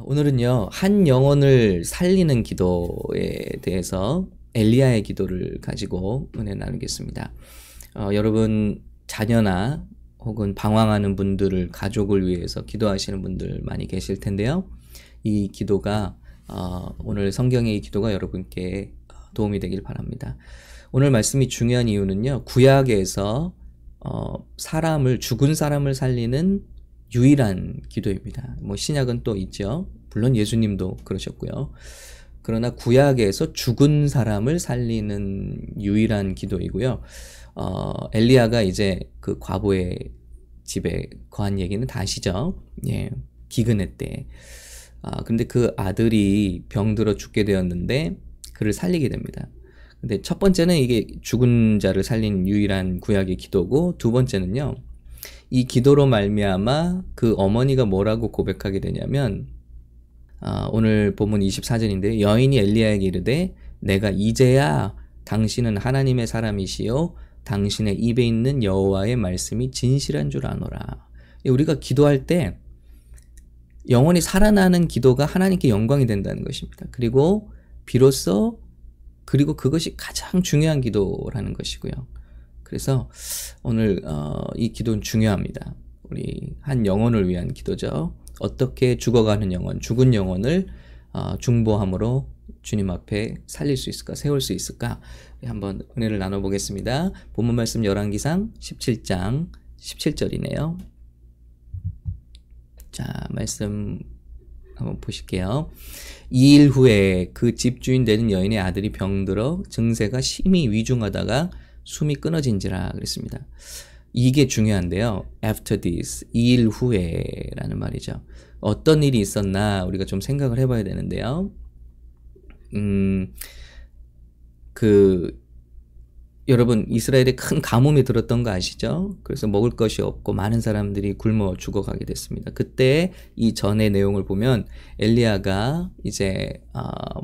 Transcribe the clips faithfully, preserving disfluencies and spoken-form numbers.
오늘은요, 한 영혼을 살리는 기도에 대해서 엘리야의 기도를 가지고 은혜 나누겠습니다. 어, 여러분, 자녀나 혹은 방황하는 분들을, 가족을 위해서 기도하시는 분들 많이 계실 텐데요. 이 기도가, 어, 오늘 성경의 이 기도가 여러분께 도움이 되길 바랍니다. 오늘 말씀이 중요한 이유는요, 구약에서 어, 사람을, 죽은 사람을 살리는 유일한 기도입니다. 뭐 신약은 또 있죠. 물론 예수님도 그러셨고요. 그러나 구약에서 죽은 사람을 살리는 유일한 기도이고요. 어, 엘리야가 이제 그 과부의 집에 거한 얘기는 다 아시죠? 예, 기근의 때. 아, 근데 그 아들이 병들어 죽게 되었는데 그를 살리게 됩니다. 근데 첫 번째는 이게 죽은 자를 살린 유일한 구약의 기도고, 두 번째는요, 이 기도로 말미암아 그 어머니가 뭐라고 고백하게 되냐면, 아, 오늘 본문 이십사 절인데, 여인이 엘리야에게 이르되 내가 이제야 당신은 하나님의 사람이시요 당신의 입에 있는 여호와의 말씀이 진실한 줄 아노라. 우리가 기도할 때 영원히 살아나는 기도가 하나님께 영광이 된다는 것입니다. 그리고 비로소 그리고 그것이 가장 중요한 기도라는 것이고요. 그래서 오늘 어, 이 기도는 중요합니다. 우리 한 영혼을 위한 기도죠. 어떻게 죽어가는 영혼, 죽은 영혼을 어, 중보함으로 주님 앞에 살릴 수 있을까, 세울 수 있을까, 한번 은혜를 나눠보겠습니다. 본문 말씀 열왕기상 십칠 장 십칠 절이네요. 자, 말씀 한번 보실게요. 이 일 후에 그 집주인 되는 여인의 아들이 병들어 증세가 심히 위중하다가 숨이 끊어진지라 그랬습니다. 이게 중요한데요. After this, 이 일 후에 라는 말이죠. 어떤 일이 있었나 우리가 좀 생각을 해봐야 되는데요. 음, 그 여러분, 이스라엘에 큰 가뭄이 들었던 거 아시죠? 그래서 먹을 것이 없고 많은 사람들이 굶어 죽어가게 됐습니다. 그때 이 전의 내용을 보면 엘리야가 이제 어,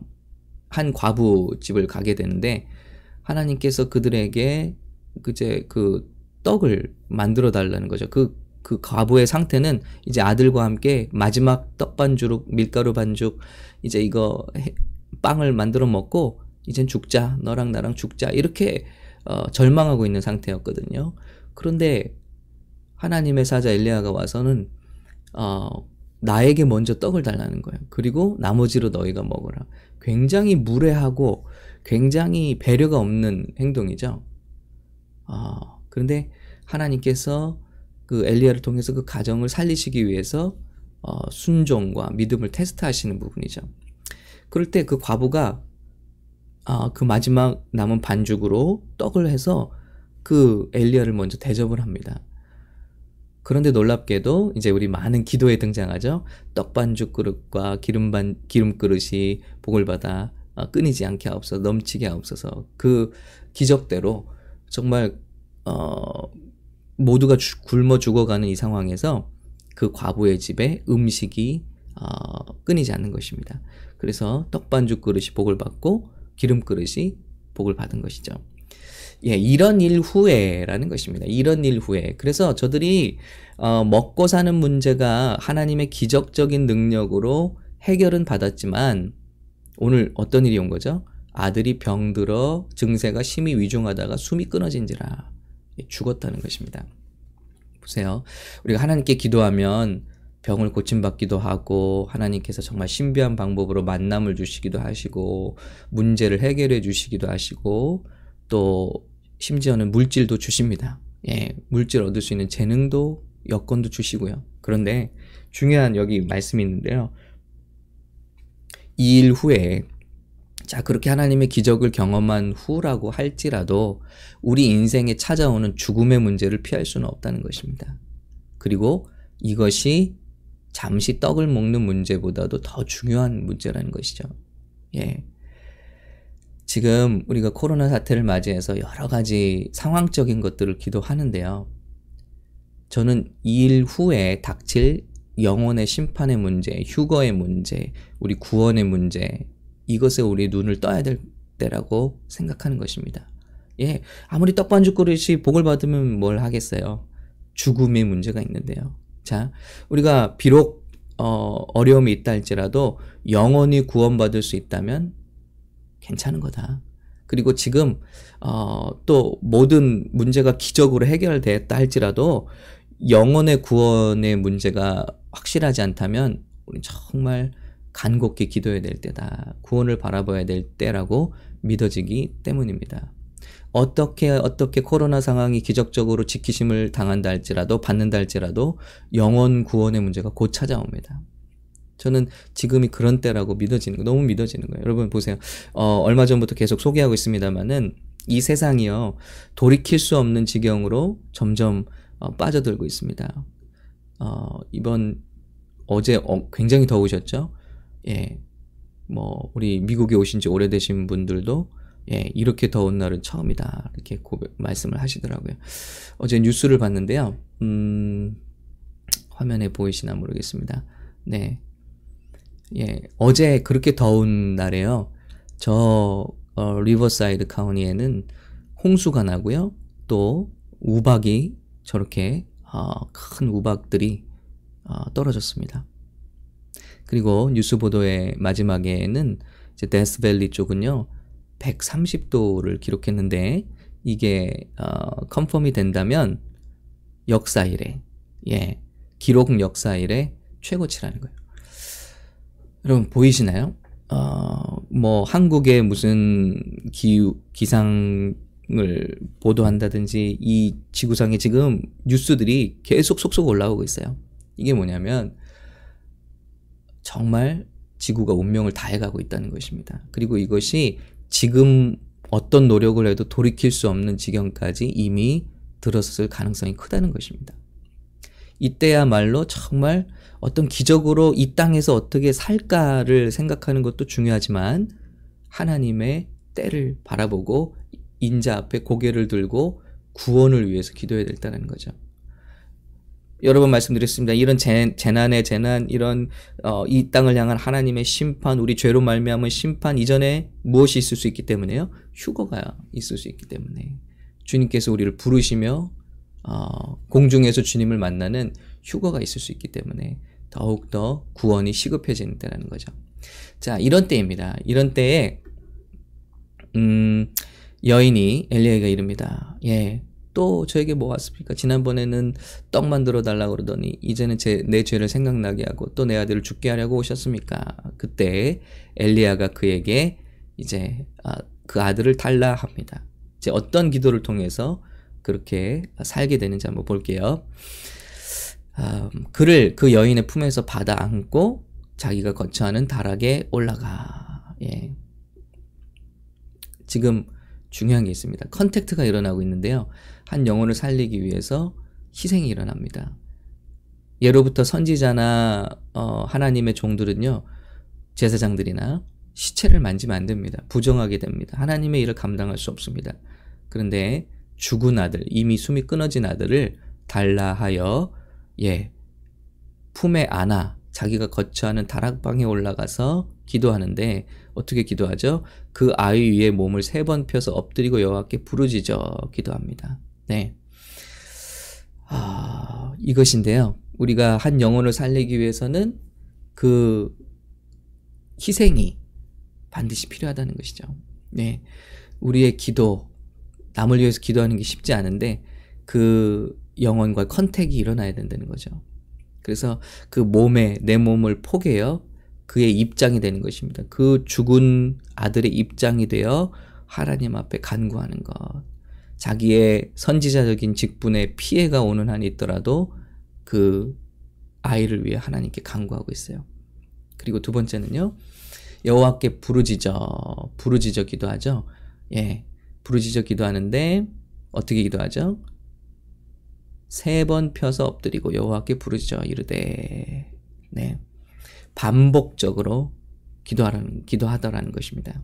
한 과부 집을 가게 되는데, 하나님께서 그들에게 그제 그 떡을 만들어 달라는 거죠. 그, 그 과부의 상태는 이제 아들과 함께 마지막 떡 반죽, 밀가루 반죽, 이제 이거 빵을 만들어 먹고 이젠 죽자, 너랑 나랑 죽자, 이렇게 어, 절망하고 있는 상태였거든요. 그런데 하나님의 사자 엘리야가 와서는 어, 나에게 먼저 떡을 달라는 거예요. 그리고 나머지로 너희가 먹어라. 굉장히 무례하고 굉장히 배려가 없는 행동이죠. 어, 그런데 하나님께서 그 엘리야를 통해서 그 가정을 살리시기 위해서 어, 순종과 믿음을 테스트하시는 부분이죠. 그럴 때 그 과부가 아, 그 마지막 남은 반죽으로 떡을 해서 그 엘리야를 먼저 대접을 합니다. 그런데 놀랍게도 이제 우리 많은 기도에 등장하죠. 떡 반죽 그릇과 기름 반 기름 그릇이 복을 받아 끊이지 않게 하옵소서, 넘치게 하옵소서. 그 기적대로 정말 어, 모두가 주, 굶어 죽어가는 이 상황에서 그 과부의 집에 음식이 어, 끊이지 않는 것입니다. 그래서 떡 반죽 그릇이 복을 받고 기름 그릇이 복을 받은 것이죠. 예, 이런 일 후에라는 것입니다. 이런 일 후에. 그래서 저들이 어, 먹고 사는 문제가 하나님의 기적적인 능력으로 해결은 받았지만, 오늘 어떤 일이 온 거죠? 아들이 병들어 증세가 심히 위중하다가 숨이 끊어진지라, 죽었다는 것입니다. 보세요. 우리가 하나님께 기도하면 병을 고침받기도 하고, 하나님께서 정말 신비한 방법으로 만남을 주시기도 하시고, 문제를 해결해 주시기도 하시고, 또 심지어는 물질도 주십니다. 예, 물질 얻을 수 있는 재능도, 여건도 주시고요. 그런데 중요한 여기 말씀이 있는데요. 이 일 후에, 자, 그렇게 하나님의 기적을 경험한 후라고 할지라도 우리 인생에 찾아오는 죽음의 문제를 피할 수는 없다는 것입니다. 그리고 이것이 잠시 떡을 먹는 문제보다도 더 중요한 문제라는 것이죠. 예. 지금 우리가 코로나 사태를 맞이해서 여러 가지 상황적인 것들을 기도하는데요. 저는 이 일 후에 닥칠 영혼의 심판의 문제, 휴거의 문제, 우리 구원의 문제, 이것에 우리 눈을 떠야 될 때라고 생각하는 것입니다. 예, 아무리 떡반죽 그릇이 복을 받으면 뭘 하겠어요. 죽음의 문제가 있는데요. 자, 우리가 비록 어, 어려움이 있다 할지라도 영원히 구원받을 수 있다면 괜찮은 거다. 그리고 지금 어, 또 모든 문제가 기적으로 해결됐다 할지라도 영혼의 구원의 문제가 확실하지 않다면 우리 정말 간곡히 기도해야 될 때다. 구원을 바라봐야 될 때라고 믿어지기 때문입니다. 어떻게 어떻게 코로나 상황이 기적적으로 지키심을 당한다 할지라도 받는다 할지라도 영혼 구원의 문제가 곧 찾아옵니다. 저는 지금이 그런 때라고 믿어지는 거, 너무 믿어지는 거예요. 여러분 보세요. 어, 얼마 전부터 계속 소개하고 있습니다만은 이 세상이요 돌이킬 수 없는 지경으로 점점 어, 빠져들고 있습니다. 어, 이번 어제 어, 굉장히 더우셨죠? 예, 뭐 우리 미국에 오신 지 오래되신 분들도 예, 이렇게 더운 날은 처음이다 이렇게 고백, 말씀을 하시더라고요. 어제 뉴스를 봤는데요. 음, 화면에 보이시나 모르겠습니다. 네. 예, 어제 그렇게 더운 날에요. 저 어, 리버사이드 카운티에는 홍수가 나고요. 또 우박이 저렇게 어, 큰 우박들이 어, 떨어졌습니다. 그리고 뉴스 보도의 마지막에는 이제 데스밸리 쪽은요 백삼십 도를 기록했는데 이게 어, 컨펌이 된다면 역사 이래, 예, 기록 역사 이래 최고치라는 거예요. 여러분 보이시나요? 어, 뭐 한국의 무슨 기후, 기상을 보도한다든지 이 지구상에 지금 뉴스들이 계속 속속 올라오고 있어요. 이게 뭐냐면 정말 지구가 운명을 다해가고 있다는 것입니다. 그리고 이것이 지금 어떤 노력을 해도 돌이킬 수 없는 지경까지 이미 들어섰을 가능성이 크다는 것입니다. 이때야말로 정말 어떤 기적으로 이 땅에서 어떻게 살까를 생각하는 것도 중요하지만 하나님의 때를 바라보고 인자 앞에 고개를 들고 구원을 위해서 기도해야 된다는 거죠. 여러 번 말씀드렸습니다. 이런 재, 재난의 재난, 이런 어, 이 땅을 향한 하나님의 심판, 우리 죄로 말미암은 심판 이전에 무엇이 있을 수 있기 때문에요? 휴거가 있을 수 있기 때문에 주님께서 우리를 부르시며 어, 공중에서 주님을 만나는 휴거가 있을 수 있기 때문에 더욱더 구원이 시급해지는 때라는 거죠. 자, 이런 때입니다. 이런 때에 음, 여인이 엘리야에게 이릅니다. 예, 또 저에게 뭐 왔습니까? 지난번에는 떡 만들어 달라고 그러더니 이제는 제, 내 죄를 생각나게 하고 또 내 아들을 죽게 하려고 오셨습니까? 그때 엘리야가 그에게 이제 아, 그 아들을 달라 합니다. 이제 어떤 기도를 통해서 그렇게 살게 되는지 한번 볼게요. 음, 그를 그 여인의 품에서 받아 안고 자기가 거처하는 다락에 올라가. 예. 지금 중요한 게 있습니다. 컨택트가 일어나고 있는데요. 한 영혼을 살리기 위해서 희생이 일어납니다. 예로부터 선지자나 어, 하나님의 종들은요, 제사장들이나 시체를 만지면 안 됩니다. 부정하게 됩니다. 하나님의 일을 감당할 수 없습니다. 그런데 죽은 아들, 이미 숨이 끊어진 아들을 달라 하여 예, 품에 안아 자기가 거처하는 다락방에 올라가서 기도하는데 어떻게 기도하죠? 그 아이 위에 몸을 세 번 펴서 엎드리고 여호와께 부르짖어 기도합니다. 네, 아, 이것인데요. 우리가 한 영혼을 살리기 위해서는 그 희생이 반드시 필요하다는 것이죠. 네, 우리의 기도, 남을 위해서 기도하는 게 쉽지 않은데 그 영혼과 컨택이 일어나야 된다는 거죠. 그래서 그 몸에 내 몸을 포개어 그의 입장이 되는 것입니다. 그 죽은 아들의 입장이 되어 하나님 앞에 간구하는 것. 자기의 선지자적인 직분에 피해가 오는 한이 있더라도 그 아이를 위해 하나님께 간구하고 있어요. 그리고 두 번째는요, 여호와께 부르짖어 부르짖어 기도하죠. 예, 부르짖어 기도하는데 어떻게 기도하죠? 세 번 펴서 엎드리고 여호와께 부르짖어 이르되, 네, 반복적으로 기도하라는 기도하더라는 것입니다.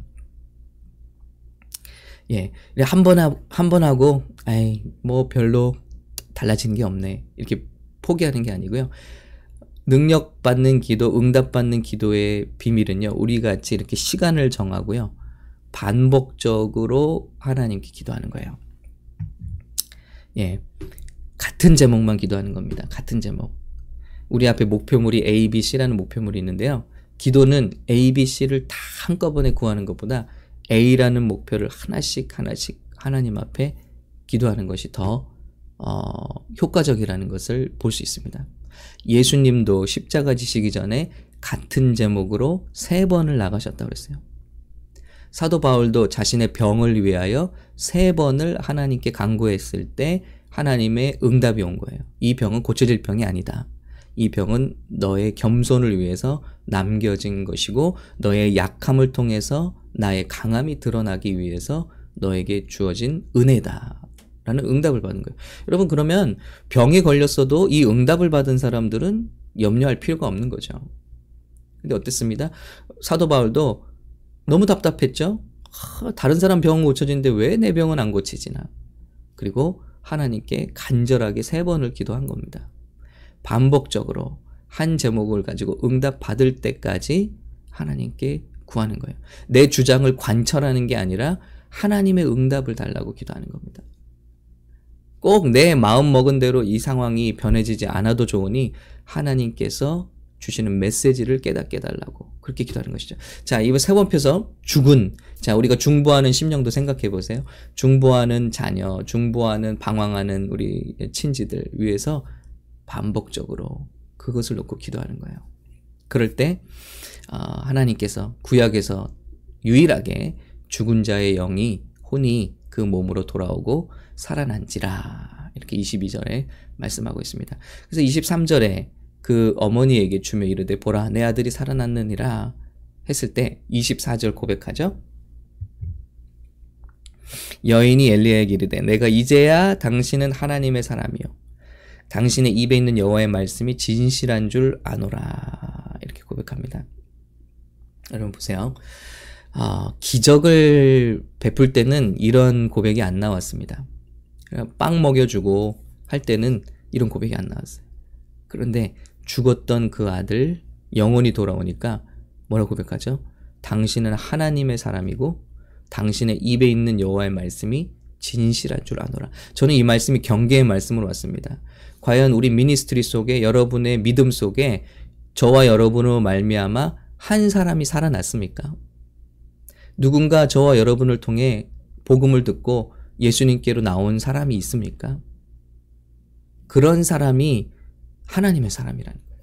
예, 한 번 한 번 하고 아이 뭐 별로 달라지는 게 없네 이렇게 포기하는 게 아니고요. 능력 받는 기도, 응답 받는 기도의 비밀은요, 우리 같이 이렇게 시간을 정하고요, 반복적으로 하나님께 기도하는 거예요. 예, 같은 제목만 기도하는 겁니다. 같은 제목. 우리 앞에 목표물이 A, B, C라는 목표물이 있는데요. 기도는 A, B, C를 다 한꺼번에 구하는 것보다 A라는 목표를 하나씩 하나씩 하나님 앞에 기도하는 것이 더 어, 효과적이라는 것을 볼 수 있습니다. 예수님도 십자가 지시기 전에 같은 제목으로 세 번을 나가셨다고 그랬어요. 사도 바울도 자신의 병을 위하여 세 번을 하나님께 간구했을 때 하나님의 응답이 온 거예요. 이 병은 고쳐질 병이 아니다. 이 병은 너의 겸손을 위해서 남겨진 것이고 너의 약함을 통해서 나의 강함이 드러나기 위해서 너에게 주어진 은혜다 라는 응답을 받은 거예요. 여러분, 그러면 병에 걸렸어도 이 응답을 받은 사람들은 염려할 필요가 없는 거죠. 근데 어땠습니다? 사도 바울도 너무 답답했죠. 하, 다른 사람 병은 고쳐지는데 왜 내 병은 안 고치지나. 그리고 하나님께 간절하게 세 번을 기도한 겁니다. 반복적으로 한 제목을 가지고 응답 받을 때까지 하나님께 구하는 거예요. 내 주장을 관철하는 게 아니라 하나님의 응답을 달라고 기도하는 겁니다. 꼭 내 마음 먹은 대로 이 상황이 변해지지 않아도 좋으니 하나님께서 주시는 메시지를 깨닫게 해달라고 그렇게 기도하는 것이죠. 자, 이번 세 번 펴서 죽은, 자, 우리가 중보하는 심령도 생각해 보세요. 중보하는 자녀, 중보하는 방황하는 우리 친지들 위해서 반복적으로 그것을 놓고 기도하는 거예요. 그럴 때 어, 하나님께서 구약에서 유일하게 죽은 자의 영이 혼이 그 몸으로 돌아오고 살아난지라 이렇게 이십이 절에 말씀하고 있습니다. 그래서 이십삼 절에 그 어머니에게 주며 이르되 보라 내 아들이 살아났느니라 했을 때 이십사 절 고백하죠. 여인이 엘리야에게 이르되 내가 이제야 당신은 하나님의 사람이요 당신의 입에 있는 여호와의 말씀이 진실한 줄 아노라 이렇게 고백합니다. 여러분 보세요. 어, 기적을 베풀 때는 이런 고백이 안 나왔습니다. 빵 먹여주고 할 때는 이런 고백이 안 나왔어요. 그런데 죽었던 그 아들 영혼이 돌아오니까 뭐라고 고백하죠? 당신은 하나님의 사람이고 당신의 입에 있는 여호와의 말씀이 진실한 줄 아노라. 저는 이 말씀이 경계의 말씀으로 왔습니다. 과연 우리 미니스트리 속에 여러분의 믿음 속에 저와 여러분으로 말미암아 한 사람이 살아났습니까? 누군가 저와 여러분을 통해 복음을 듣고 예수님께로 나온 사람이 있습니까? 그런 사람이 하나님의 사람이라는 거예요.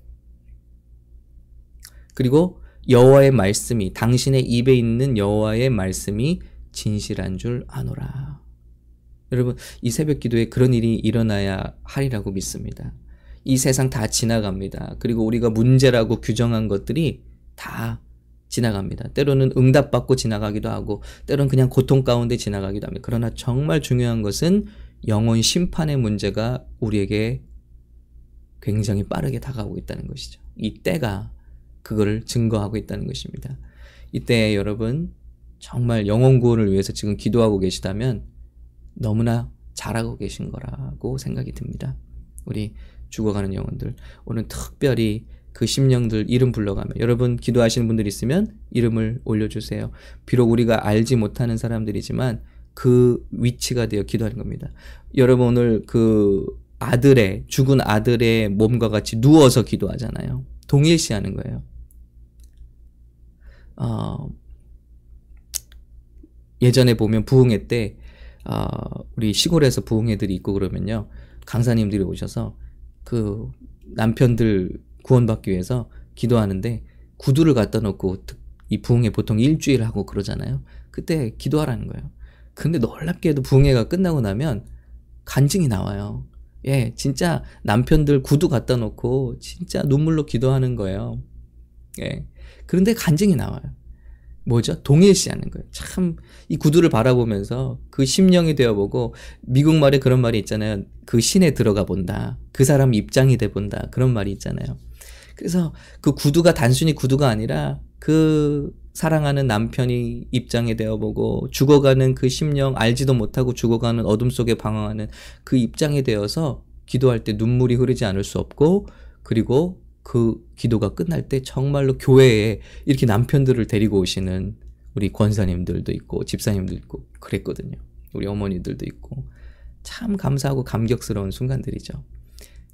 그리고 여호와의 말씀이 당신의 입에 있는 여호와의 말씀이 진실한 줄 아노라. 여러분 이 새벽 기도에 그런 일이 일어나야 하리라고 믿습니다. 이 세상 다 지나갑니다. 그리고 우리가 문제라고 규정한 것들이 다 지나갑니다. 때로는 응답받고 지나가기도 하고 때로는 그냥 고통 가운데 지나가기도 합니다. 그러나 정말 중요한 것은 영혼 심판의 문제가 우리에게 굉장히 빠르게 다가오고 있다는 것이죠. 이 때가 그거를 증거하고 있다는 것입니다. 이때 여러분 정말 영혼 구원을 위해서 지금 기도하고 계시다면 너무나 잘하고 계신 거라고 생각이 듭니다. 우리 죽어가는 영혼들 오늘 특별히 그 심령들 이름 불러가며 여러분 기도하시는 분들 있으면 이름을 올려주세요. 비록 우리가 알지 못하는 사람들이지만 그 위치가 되어 기도하는 겁니다. 여러분 오늘 그 아들의 죽은 아들의 몸과 같이 누워서 기도하잖아요. 동일시하는 거예요. 어, 예전에 보면 부흥회 때 어, 우리 시골에서 부흥회들이 있고 그러면요 강사님들이 오셔서 그 남편들 구원받기 위해서 기도하는데 구두를 갖다 놓고 이 부흥회 보통 일주일 하고 그러잖아요. 그때 기도하라는 거예요. 근데 놀랍게도 부흥회가 끝나고 나면 간증이 나와요. 예, 진짜 남편들 구두 갖다 놓고 진짜 눈물로 기도하는 거예요. 예, 그런데 간증이 나와요. 뭐죠? 동일시하는 거예요. 참 이 구두를 바라보면서 그 심령이 되어보고 미국 말에 그런 말이 있잖아요. 그 신에 들어가 본다. 그 사람 입장이 돼 본다. 그런 말이 있잖아요. 그래서 그 구두가 단순히 구두가 아니라 그 사랑하는 남편이 입장이 되어보고 죽어가는 그 심령 알지도 못하고 죽어가는 어둠 속에 방황하는 그 입장이 되어서 기도할 때 눈물이 흐르지 않을 수 없고 그리고 그 기도가 끝날 때 정말로 교회에 이렇게 남편들을 데리고 오시는 우리 권사님들도 있고 집사님도 있고 그랬거든요. 우리 어머니들도 있고 참 감사하고 감격스러운 순간들이죠.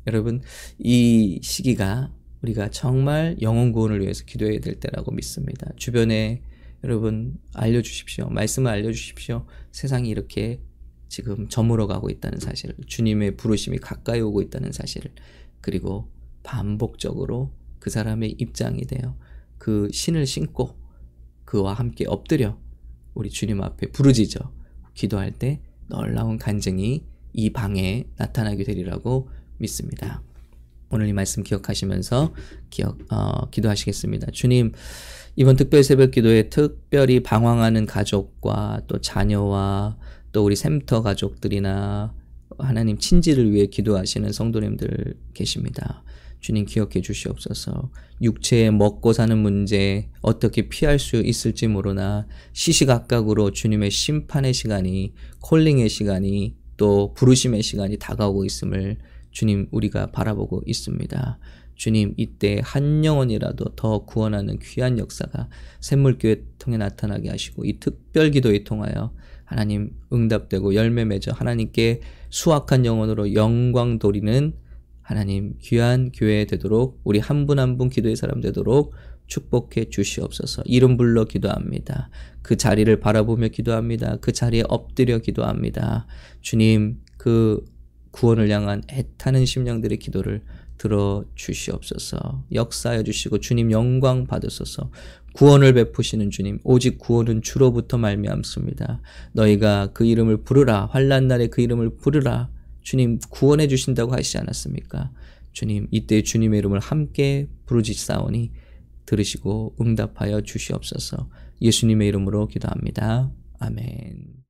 여러분, 이 시기가 우리가 정말 영혼 구원을 위해서 기도해야 될 때라고 믿습니다. 주변에 여러분 알려주십시오. 말씀을 알려주십시오. 세상이 이렇게 지금 저물어 가고 있다는 사실을, 주님의 부르심이 가까이 오고 있다는 사실을, 그리고 반복적으로 그 사람의 입장이 되어 그 신을 신고 그와 함께 엎드려 우리 주님 앞에 부르짖어 기도할 때 놀라운 간증이 이 방에 나타나게 되리라고 믿습니다. 오늘 이 말씀 기억하시면서 기억, 어, 기도하시겠습니다. 주님, 이번 특별 새벽 기도에 특별히 방황하는 가족과 또 자녀와 또 우리 샘터 가족들이나 하나님 친지를 위해 기도하시는 성도님들 계십니다. 주님 기억해 주시옵소서. 육체에 먹고 사는 문제 어떻게 피할 수 있을지 모르나 시시각각으로 주님의 심판의 시간이, 콜링의 시간이, 또 부르심의 시간이 다가오고 있음을 주님 우리가 바라보고 있습니다. 주님, 이때 한 영혼이라도 더 구원하는 귀한 역사가 샘물교회 통해 나타나게 하시고 이 특별 기도에 통하여 하나님 응답되고 열매 맺어 하나님께 수확한 영혼으로 영광 돌리는 하나님 귀한 교회 되도록, 우리 한 분 한 분 기도의 사람 되도록 축복해 주시옵소서. 이름 불러 기도합니다. 그 자리를 바라보며 기도합니다. 그 자리에 엎드려 기도합니다. 주님, 그 구원을 향한 애타는 심령들의 기도를 들어 주시옵소서. 역사하여 주시고 주님 영광 받으소서. 구원을 베푸시는 주님, 오직 구원은 주로부터 말미암습니다. 너희가 그 이름을 부르라, 환난 날에 그 이름을 부르라. 주님 구원해 주신다고 하시지 않았습니까? 주님, 이때 주님의 이름을 함께 부르짖사오니 들으시고 응답하여 주시옵소서. 예수님의 이름으로 기도합니다. 아멘.